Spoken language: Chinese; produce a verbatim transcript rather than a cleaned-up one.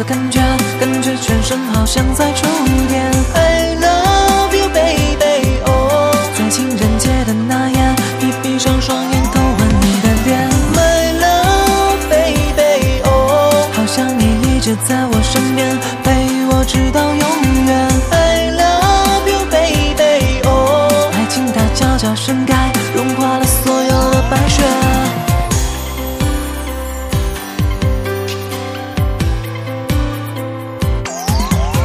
感觉，感觉全身好像在触电。I love you baby， 哦，在情人节的那夜，你闭上双眼偷吻你的脸。My love baby， 哦，好像你一直在我身边，陪我直到永远。I love you baby， 哦，爱情它悄悄盛开，融化了所有的白雪。